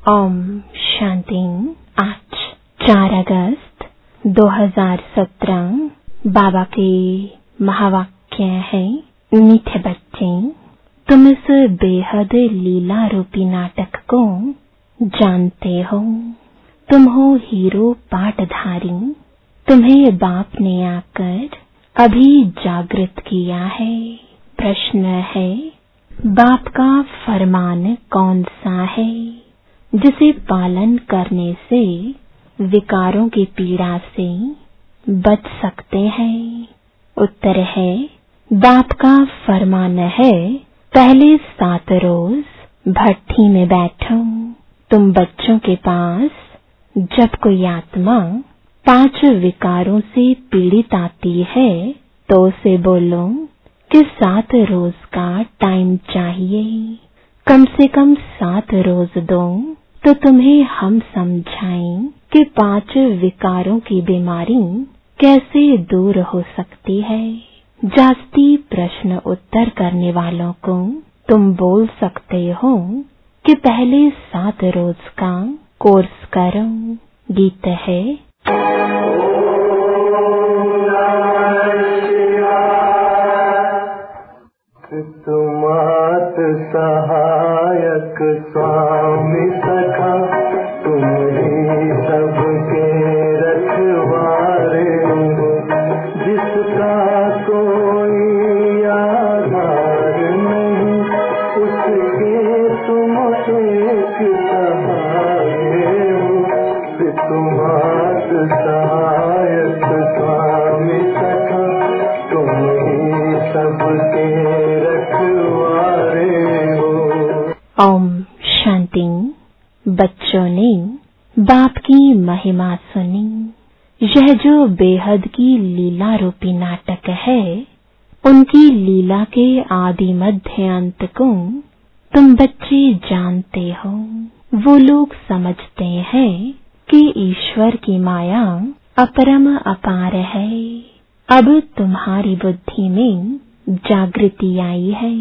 ओम शांति। आज 4 अगस्त 2017 बाबा के महावाक्य है, मीठे बच्चे, तुम इस बेहद लीला रूपी नाटक को जानते हो। तुम हो हीरो पाठधारी। तुम्हें बाप ने आकर अभी जागृत किया है। प्रश्न है, बाप का फरमान कौन सा है जिसे पालन करने से विकारों की पीड़ा से बच सकते हैं? उत्तर है, बाप का फरमान है, पहले 7 रोज भट्ठी में बैठो। तुम बच्चों के पास जब कोई आत्मा 5 विकारों से पीड़ित आती है तो उसे बोलो कि 7 रोज का टाइम चाहिए, कम से कम 7 रोज दो, तो तुम्हें हम समझाएं कि 5 विकारों की बीमारी कैसे दूर हो सकती है। जास्ती प्रश्न उत्तर करने वालों को तुम बोल सकते हो कि पहले 7 रोज का कोर्स करो। गीत है, तुमात सहायक स्वामी सखा, तुम ही सबके रखवारे हो, जिसका कोई आधार नहीं, उसके तुम एक सहारे हो। तुमात सहायक स्वामी सखा, तुम ही सबके ओम शांति। बच्चों ने बाप की महिमा सुनी। यह जो बेहद की लीला रूपी नाटक है, उनकी लीला के आदि मध्य अंत को तुम बच्चे जानते हो। वो लोग समझते हैं कि ईश्वर की माया अपरम अपार है। अब तुम्हारी बुद्धि में जागृति आई है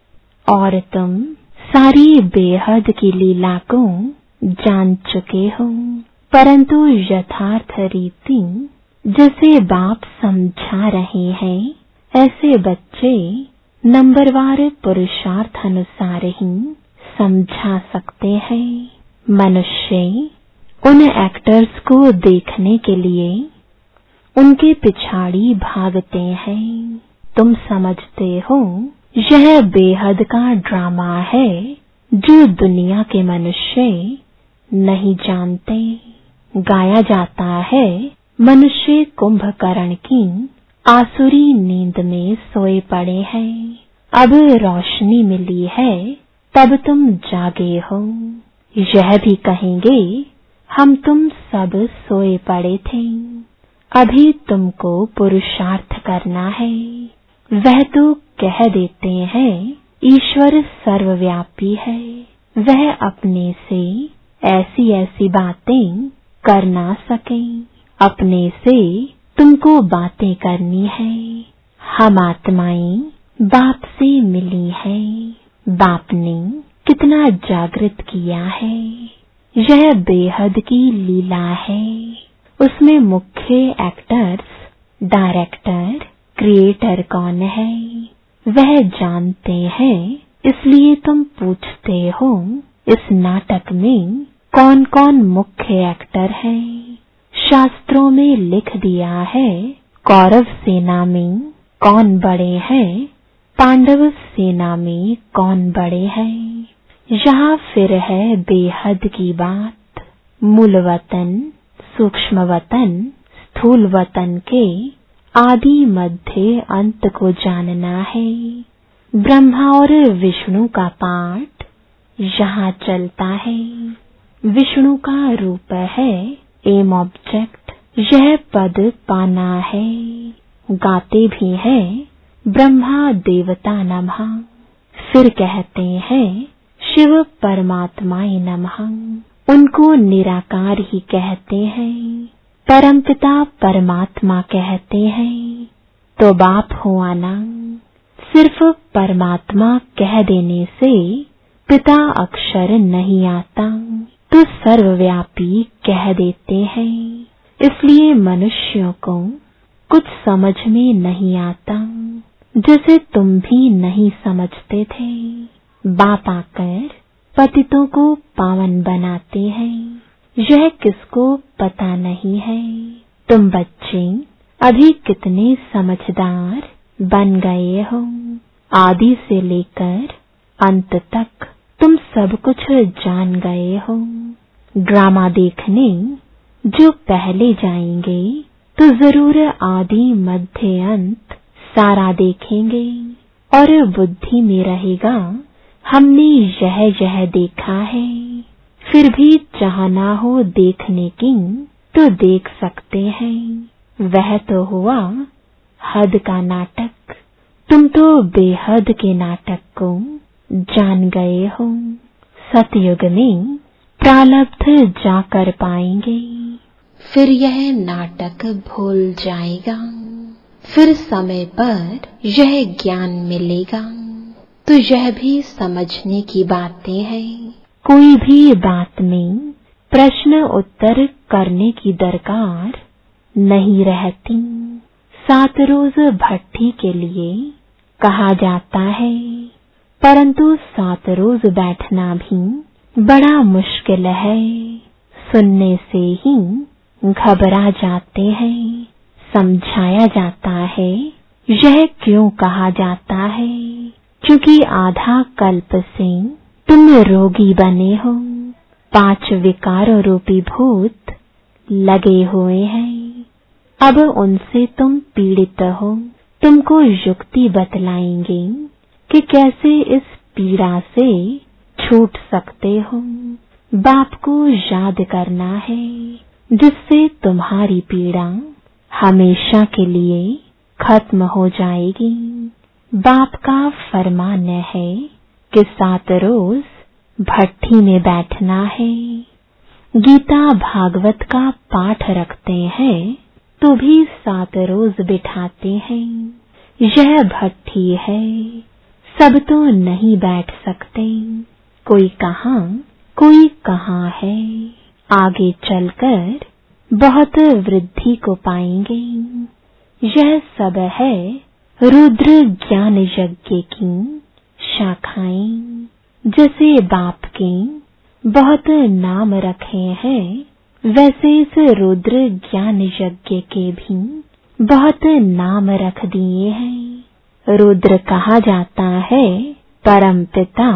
और तुम सारी बेहद की लीला को जान चुके हो, परंतु यथार्थ रीति जैसे बाप समझा रहे हैं, ऐसे बच्चे नंबरवार पुरुषार्थ अनुसार ही समझा सकते हैं। मनुष्य उन एक्टर्स को देखने के लिए उनके पिछाड़ी भागते हैं। तुम समझते हो यह बेहद का ड्रामा है जो दुनिया के मनुष्य नहीं जानते। गाया जाता है, मनुष्य कुंभकर्ण की आसुरी नींद में सोए पड़े हैं, अब रोशनी मिली है तब तुम जागे हो। यह भी कहेंगे, हम तुम सब सोए पड़े थे, अभी तुमको पुरुषार्थ करना है। वह तो कह देते हैं ईश्वर सर्वव्यापी है, वह अपने से ऐसी ऐसी बातें कर ना सके। अपने से तुमको बातें करनी है। हम आत्माएं बाप से मिली हैं। बाप ने कितना जागृत किया है। यह बेहद की लीला है। उसमें मुख्य एक्टर्स, डायरेक्टर, क्रिएटर कौन है वह जानते हैं। इसलिए तुम पूछते हो, इस नाटक में कौन कौन मुख्य एक्टर हैं? शास्त्रों में लिख दिया है, कौरव सेना में कौन बड़े हैं, पांडव सेना में कौन बड़े हैं। यहाँ फिर है बेहद की बात। मूल वतन, सूक्ष्म वतन, स्थूल वतन के आदि मध्य अंत को जानना है। ब्रह्मा और विष्णु का पाठ यहाँ चलता है। विष्णु का रूप है एम ऑब्जेक्ट, यह पद पाना है। गाते भी हैं ब्रह्मा देवता नमः, फिर कहते हैं शिव परमात्माए नमः। उनको निराकार ही कहते हैं, परमपिता परमात्मा कहते हैं। तो बाप हुआ ना, सिर्फ परमात्मा कह देने से पिता अक्षर नहीं आता, तो सर्वव्यापी कह देते हैं। इसलिए मनुष्यों को कुछ समझ में नहीं आता, जैसे तुम भी नहीं समझते थे। बाप आकर पतितों को पावन बनाते हैं, यह किसको पता नहीं है। तुम बच्चे अभी कितने समझदार बन गए हो। आदि से लेकर अंत तक तुम सब कुछ जान गए हो। ड्रामा देखने जो पहले जाएंगे तो जरूर आदि मध्य अंत सारा देखेंगे और बुद्धि में रहेगा हमने यह देखा है। फिर भी चाहना हो देखने की तो देख सकते हैं। वह तो हुआ हद का नाटक। तुम तो बेहद के नाटक को जान गए हो। सतयुग में प्रारब्ध जाकर पाएंगे, फिर यह नाटक भूल जाएगा। फिर समय पर यह ज्ञान मिलेगा। तो यह भी समझने की बातें हैं। कोई भी बात में प्रश्न उत्तर करने की दरकार नहीं रहती। 7 रोज भट्ठी के लिए कहा जाता है, परंतु 7 रोज बैठना भी बड़ा मुश्किल है। सुनने से ही घबरा जाते हैं। समझाया जाता है। यह क्यों कहा जाता है? क्योंकि आधा कल्प से तुम रोगी बने हो। 5 विकारों रूपी भूत लगे हुए हैं। अब उनसे तुम पीड़ित हो। तुमको युक्ति बतलाएंगे कि कैसे इस पीड़ा से छूट सकते हो। बाप को याद करना है, जिससे तुम्हारी पीड़ा हमेशा के लिए खत्म हो जाएगी। बाप का फरमान है कि 7 रोज भट्ठी में बैठना है। गीता भागवत का पाठ रखते हैं तो भी 7 रोज बिठाते हैं। यह भट्ठी है, सब तो नहीं बैठ सकते। कोई कहाँ है। आगे चलकर बहुत वृद्धि को पाएंगे। यह सब है रुद्र ज्ञान यज्ञ की शाखाएं। जैसे बाप के बहुत नाम रखे हैं, वैसे इस रुद्र ज्ञान यज्ञ के भी बहुत नाम रख दिए हैं। रुद्र कहा जाता है परमपिता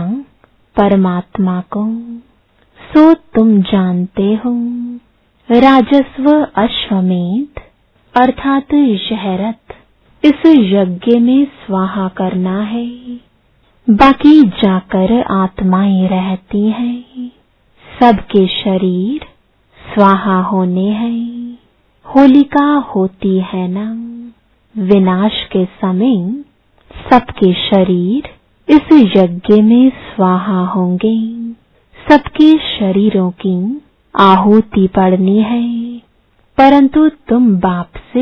परमात्मा को। सो तुम जानते हो। राजस्व अश्वमेध अर्थात शहरत इस यज्ञ में स्वाहा करना है। बाकी जाकर आत्माएं रहती हैं। सबके शरीर स्वाहा होने हैं। होलिका होती है ना, विनाश के समय सबके शरीर इस यज्ञ में स्वाहा होंगे। सबके शरीरों की आहुति पड़नी है, परंतु तुम बाप से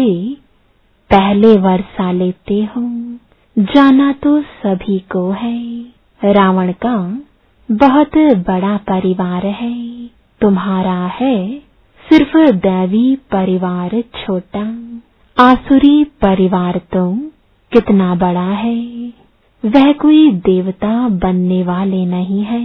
पहले वर्षा लेते हो। जाना तो सभी को है। रावण का बहुत बड़ा परिवार है, तुम्हारा है सिर्फ दैवी परिवार छोटा। आसुरी परिवार तो कितना बड़ा है। वह कोई देवता बनने वाले नहीं है।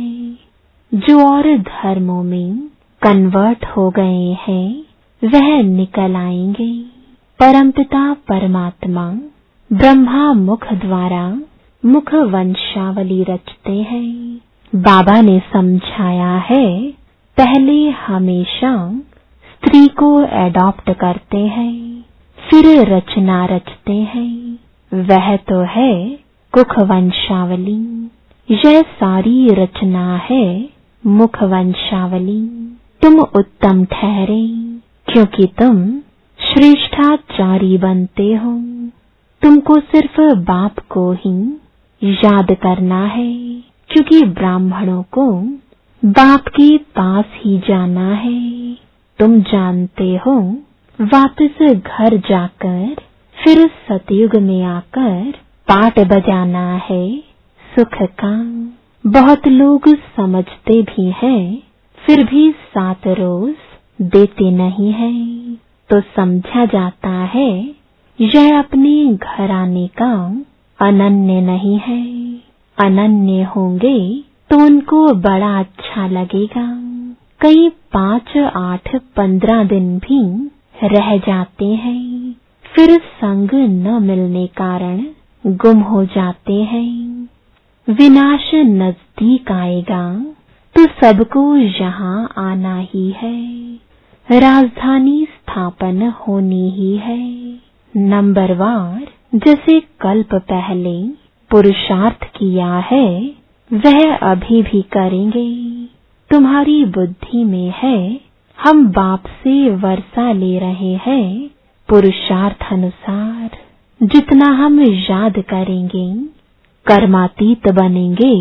जो और धर्मों में कन्वर्ट हो गए हैं, वह निकल आएंगे। परमपिता परमात्मा ब्रह्मा मुख द्वारा मुख वंशावली रचते हैं। बाबा ने समझाया है, पहले हमेशा स्त्री को एडॉप्ट करते हैं, फिर रचना रचते हैं। वह तो है कुख वंशावली। यह सारी रचना है मुख वंशावली। तुम उत्तम ठहरे, क्योंकि तुम श्रेष्ठाचारी बनते हो। तुमको सिर्फ बाप को ही याद करना है, क्योंकि ब्राह्मणों को बाप के पास ही जाना है। तुम जानते हो, वापस घर जाकर फिर सतयुग में आकर पाट बजाना है सुख का। बहुत लोग समझते भी हैं, फिर भी 7 रोज देते नहीं है तो समझा जाता है यह अपने घराने का अनन्य नहीं है। अनन्य होंगे तो उनको बड़ा अच्छा लगेगा। कई 5, 8, 15 दिन भी रह जाते हैं, फिर संग न मिलने कारण गुम हो जाते हैं। विनाश नजदीक आएगा तो सबको यहाँ आना ही है। राजधानी स्थापन होनी ही है। नंबरवार जैसे कल्प पहले पुरुषार्थ किया है वह अभी भी करेंगे। तुम्हारी बुद्धि में है हम बाप से वर्षा ले रहे हैं पुरुषार्थ अनुसार। जितना हम याद करेंगे कर्मातीत बनेंगे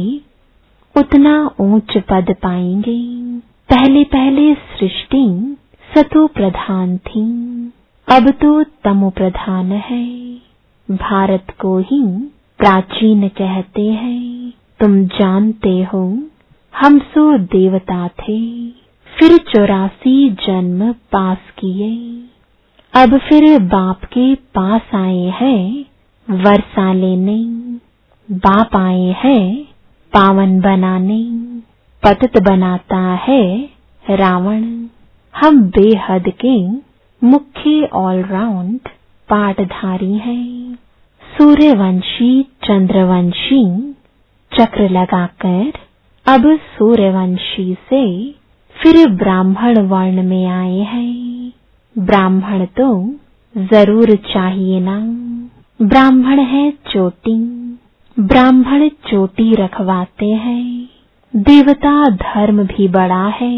उतना ऊंच पद पाएंगे। पहले पहले सृष्टि सतो प्रधान थी, अब तो तमो प्रधान है। भारत को ही प्राचीन कहते हैं। तुम जानते हो हम सो देवता थे, फिर 84 जन्म पास किए, अब फिर बाप के पास आए हैं वर्षा लेने। बाप आए हैं पावन बनाने, पतित बनाता है रावण। हम बेहद के मुख्य ऑलराउंड पाठधारी हैं। सूर्यवंशी चंद्रवंशी चक्र लगाकर अब सूर्यवंशी से फिर ब्राह्मण वर्ण में आए हैं। ब्राह्मण तो जरूर चाहिए ना। ब्राह्मण है चोटी, ब्राह्मण चोटी रखवाते हैं। देवता धर्म भी बड़ा है,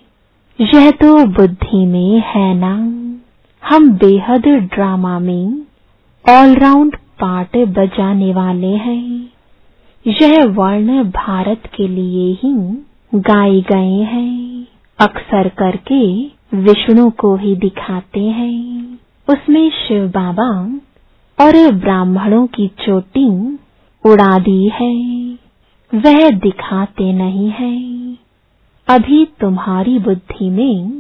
यह तो बुद्धि में है ना। हम बेहद ड्रामा में ऑलराउंड पार्ट बजाने वाले हैं। यह वर्ण भारत के लिए ही गाए गए हैं। अक्सर करके विष्णु को ही दिखाते हैं। उसमें शिव बाबा और ब्राह्मणों की चोटी उड़ा दी है, वह दिखाते नहीं है। अभी तुम्हारी बुद्धि में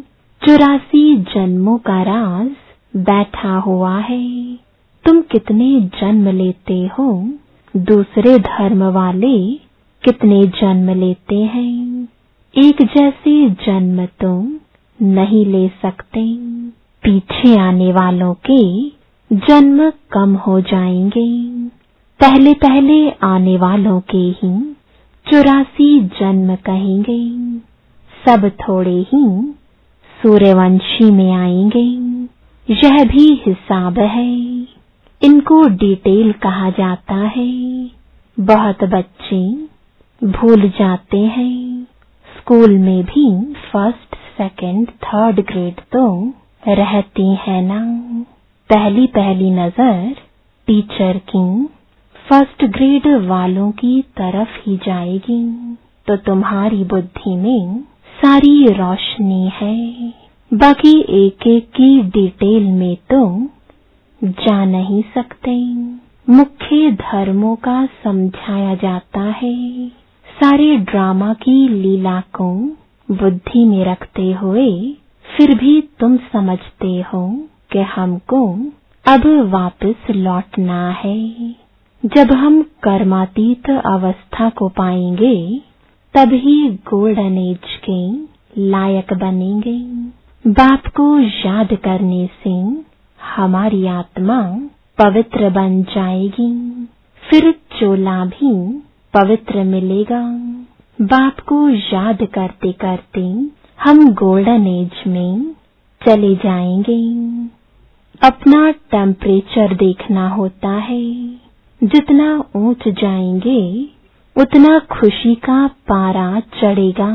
84 जन्मों का राज बैठा हुआ है। तुम कितने जन्म लेते हो, दूसरे धर्म वाले कितने जन्म लेते हैं। एक जैसे जन्म तुम नहीं ले सकते। पीछे आने वालों के जन्म कम हो जाएंगे। पहले पहले आने वालों के ही 84 जन्म कहेंगे। सब थोड़े ही सूर्यवंशी में आएंगे। यह भी हिसाब है। इनको डिटेल कहा जाता है। बहुत बच्चे भूल जाते हैं। स्कूल में भी 1st, 2nd, 3rd ग्रेड तो रहती है ना। पहली पहली नजर टीचर की 1st ग्रेड वालों की तरफ ही जाएगी तो तुम्हारी बुद्धि में सारी रोशनी है। बाकी एक एक की डिटेल में तो जा नहीं सकते। मुख्य धर्मों का समझाया जाता है। सारे ड्रामा की लीला को बुद्धि में रखते हुए फिर भी तुम समझते हो कि हमको अब वापस लौटना है। जब हम कर्मातीत अवस्था को पाएंगे तभी गोल्डन एज के लायक बनेंगे। बाप को याद करने से हमारी आत्मा पवित्र बन जाएगी। फिर चोला भी पवित्र मिलेगा। बाप को याद करते करते हम गोल्डन एज में चले जाएंगे। अपना टेम्परेचर देखना होता है। जितना ऊंच जाएंगे उतना खुशी का पारा चढ़ेगा।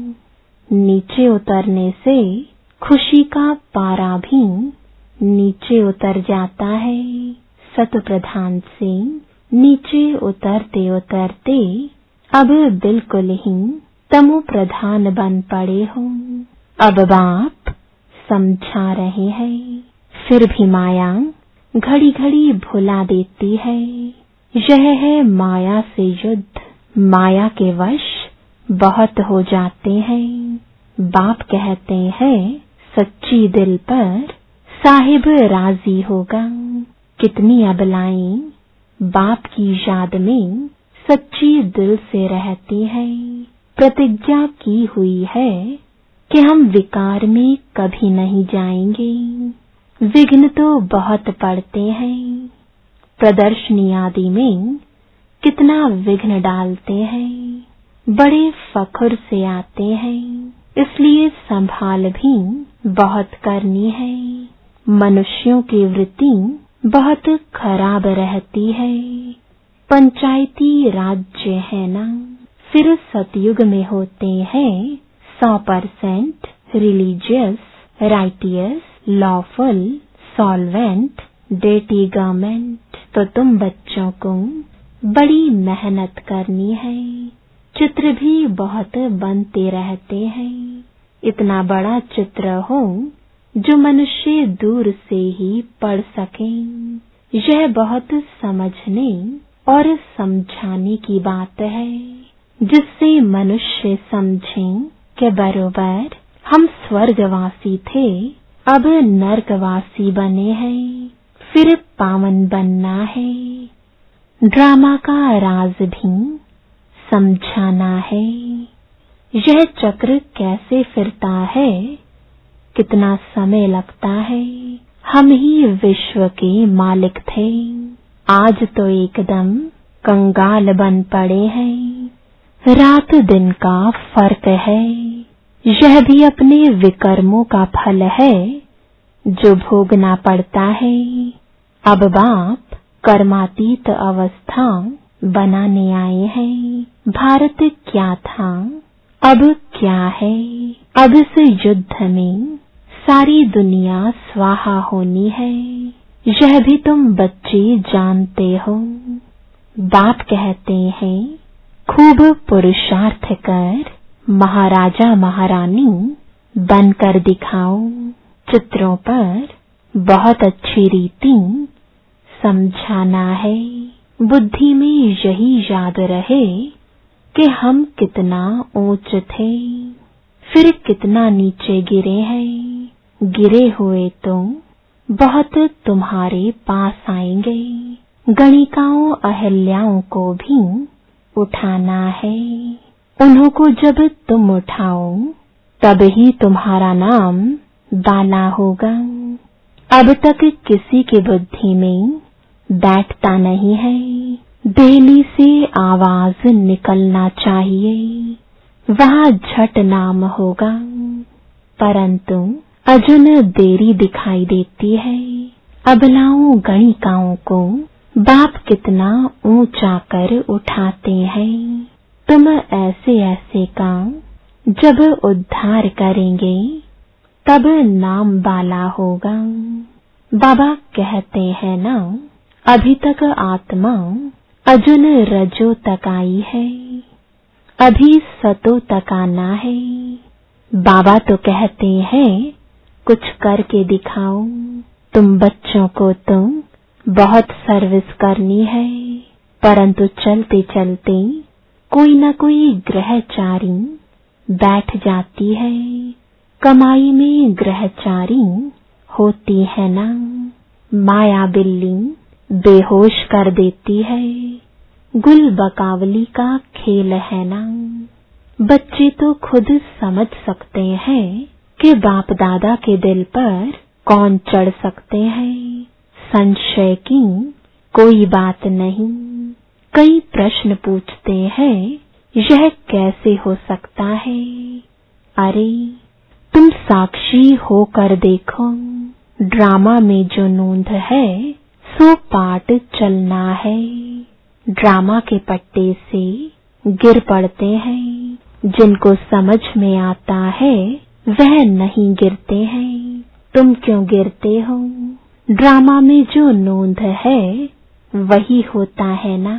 नीचे उतरने से खुशी का पारा भी नीचे उतर जाता है। सत प्रधान से नीचे उतरते उतरते अब बिल्कुल ही तमो प्रधान बन पड़े हो। अब बाप समझा रहे हैं, फिर भी माया घड़ी घड़ी भुला देती है। यह है माया से युद्ध। माया के वश बहुत हो जाते हैं। बाप कहते हैं सच्ची दिल पर साहिब राजी होगा। कितनी अबलाएं बाप की याद में सच्ची दिल से रहती है। प्रतिज्ञा की हुई है कि हम विकार में कभी नहीं जाएंगे। विघ्न तो बहुत पड़ते हैं, प्रदर्शनी आदि में कितना विघ्न डालते हैं, बड़े फख्र से आते हैं, इसलिए संभाल भी बहुत करनी है। मनुष्यों की वृत्ति बहुत खराब रहती है। पंचायती राज्य है ना, फिर सतयुग में होते हैं 100% रिलीजियस, राइटियस, लॉफुल, सॉल्वेंट, डेटी गवर्नमेंट। तो तुम बच्चों को बड़ी मेहनत करनी है। चित्र भी बहुत बनते रहते हैं। इतना बड़ा चित्र हो जो मनुष्य दूर से ही पढ़ सके। यह बहुत समझने और समझाने की बात है, जिससे मनुष्य समझें कि बरोबर हम स्वर्गवासी थे, अब नरकवासी बने हैं, फिर पावन बनना है। ड्रामा का राज भी समझाना है। यह चक्र कैसे फिरता है, कितना समय लगता है। हम ही विश्व के मालिक थे, आज तो एकदम कंगाल बन पड़े हैं। रात दिन का फर्क है। यह भी अपने विकर्मों का फल है जो भोगना पड़ता है। अब बाप कर्मातीत अवस्था बनाने आए हैं। भारत क्या था, अब क्या है। अब इस युद्ध में सारी दुनिया स्वाहा होनी है। यह भी तुम बच्चे जानते हो। बाप कहते हैं खूब पुरुषार्थ कर महाराजा महारानी बनकर दिखाओ। चित्रों पर बहुत अच्छी रीति समझाना है। बुद्धि में यही याद रहे कि हम कितना ऊंच थे, फिर कितना नीचे गिरे हैं। गिरे हुए तो बहुत तुम्हारे पास आएंगे। गणिकाओं अहल्याओं को भी उठाना है। उन्हों को जब तुम उठाओ तब ही तुम्हारा नाम बाला होगा। अब तक किसी की बुद्धि में बैठता नहीं है। दिल्ली से आवाज निकलना चाहिए, वहाँ झट नाम होगा। परंतु अजुन देरी दिखाई देती है। अबलाओं गणिकाओं को बाप कितना ऊंचा कर उठाते हैं। तुम ऐसे ऐसे काम जब उद्धार करेंगे तब नाम बाला होगा। बाबा कहते हैं ना, अभी तक आत्मा अजुन रजो तक आई है, अभी सतो तक आना है। बाबा तो कहते हैं कुछ करके दिखाओ। तुम बच्चों को तो बहुत सर्विस करनी है, परंतु चलते चलते कोई न कोई ग्रहचारी बैठ जाती है। कमाई में ग्रहचारी होती है ना, माया बिल्ली बेहोश कर देती है। गुल बकावली का खेल है ना। बच्चे तो खुद समझ सकते हैं कि बाप दादा के दिल पर कौन चढ़ सकते हैं। संशय की कोई बात नहीं। कई प्रश्न पूछते हैं, यह कैसे हो सकता है। अरे तुम साक्षी होकर देखो। ड्रामा में जो नोंद है सो पाठ चलना है। ड्रामा के पट्टे से गिर पड़ते हैं। जिनको समझ में आता है वह नहीं गिरते हैं। तुम क्यों गिरते हो? ड्रामा में जो नोंद है वही होता है ना।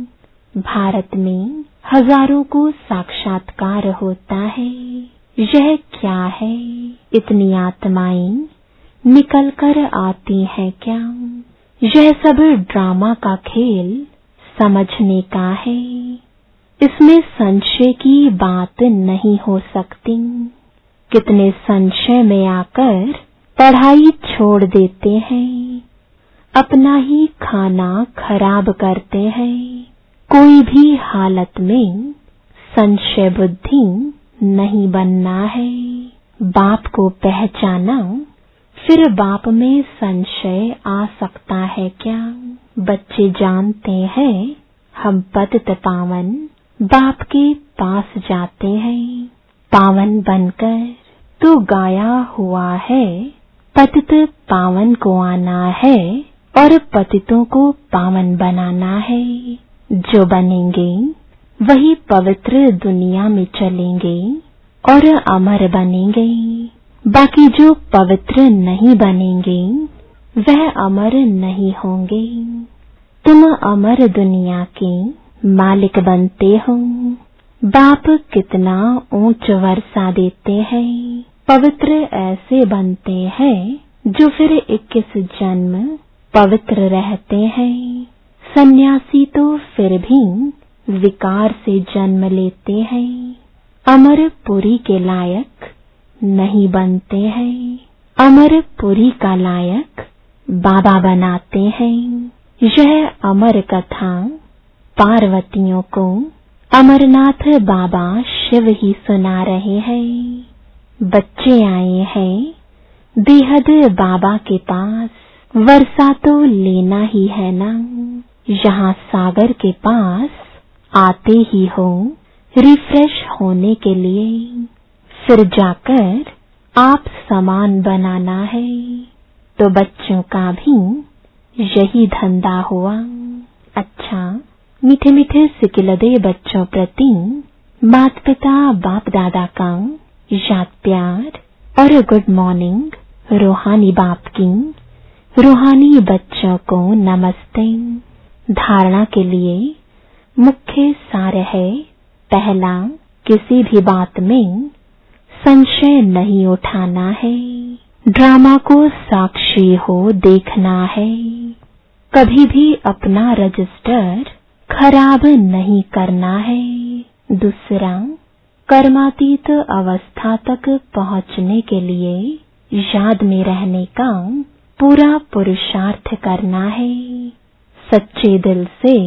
भारत में हजारों को साक्षात्कार होता है। यह क्या है? इतनी आत्माएं निकल कर आती हैं क्या? यह सब ड्रामा का खेल समझने का है। इसमें संशय की बात नहीं हो सकती। कितने संशय में आकर पढ़ाई छोड़ देते हैं, अपना ही खाना खराब करते हैं। कोई भी हालत में संशय बुद्धि नहीं बनना है। बाप को पहचाना, फिर बाप में संशय आ सकता है क्या? बच्चे जानते हैं हम पतित पावन बाप के पास जाते हैं। पावन बनकर तो गाया हुआ है, पतित पावन को आना है और पतितों को पावन बनाना है। जो बनेंगे वही पवित्र दुनिया में चलेंगे और अमर बनेंगे। बाकी जो पवित्र नहीं बनेंगे वह अमर नहीं होंगे। तुम अमर दुनिया के मालिक बनते हो। बाप कितना ऊंच वर्षा देते हैं। पवित्र ऐसे बनते हैं जो फिर 21 जन्म पवित्र रहते हैं। सन्यासी तो फिर भी विकार से जन्म लेते हैं, अमरपुरी के लायक नहीं बनते हैं। अमरपुरी का लायक बाबा बनाते हैं। यह अमर कथा पार्वतियों को अमरनाथ बाबा शिव ही सुना रहे हैं। बच्चे आए हैं बेहद बाबा के पास, वर्षा तो लेना ही है ना। यहाँ सागर के पास आते ही हो रिफ्रेश होने के लिए, फिर जाकर आप सामान बनाना है। तो बच्चों का भी यही धंधा हुआ। अच्छा, मीठे मीठे सिकिलदे बच्चों प्रति माता पिता बाप दादा का याद प्यार और गुड मॉर्निंग। रूहानी बाप की रूहानी बच्चों को नमस्ते। धारणा के लिए मुख्य सार है, पहला, किसी भी बात में संशय नहीं उठाना है। ड्रामा को साक्षी हो देखना है। कभी भी अपना रजिस्टर खराब नहीं करना है। दूसरा, कर्मातीत अवस्था तक पहुंचने के लिए याद में रहने का पूरा पुरुषार्थ करना है। सच्चे दिल से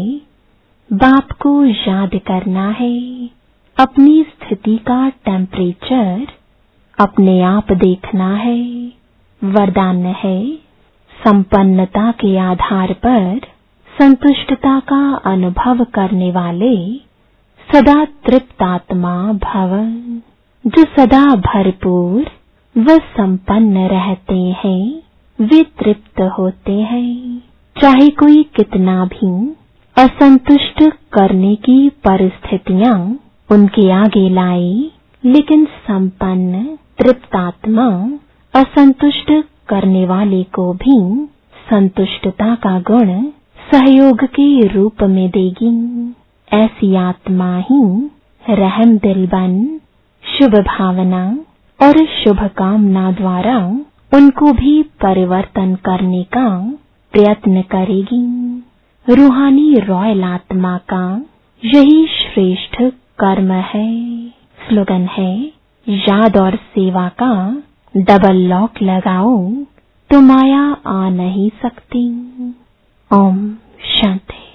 बाप को याद करना है। अपनी स्थिति का टेम्परेचर अपने आप देखना है। वरदान है, संपन्नता के आधार पर संतुष्टता का अनुभव करने वाले सदा तृप्त आत्मा भव। जो सदा भरपूर व संपन्न रहते हैं वे तृप्त होते हैं। चाहे कोई कितना भी असंतुष्ट करने की परिस्थितियां उनके आगे लाए, लेकिन संपन्न तृप्त आत्मा असंतुष्ट करने वाले को भी संतुष्टता का गुण सहयोग के रूप में देगी। ऐसी आत्मा ही रहम दिल बन शुभ भावना और शुभ कामना द्वारा उनको भी परिवर्तन करने का प्रयत्न करेगी। रूहानी रॉयल आत्मा का यही श्रेष्ठ कर्म है। स्लोगन है, याद और सेवा का डबल लॉक लगाओ तो माया आ नहीं सकती। ओम शांति।